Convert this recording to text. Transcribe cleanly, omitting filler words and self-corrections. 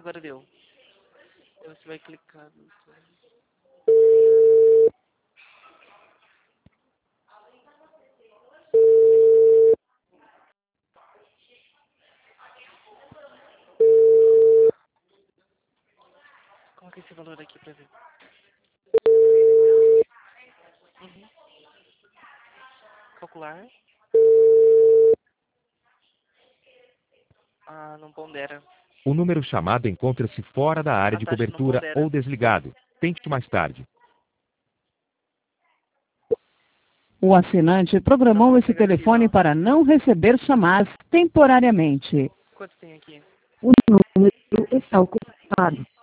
agora deu. Aí você vai clicar. Coloca esse valor aqui pra ver. Uhum. Calcular. Ah, não pondera. O número chamado encontra-se fora da área A de taxa não cobertura pondera. ou desligado. Tente mais tarde. O assinante programou esse telefone para não receber chamadas temporariamente. Quanto tem aqui? O número está ocupado.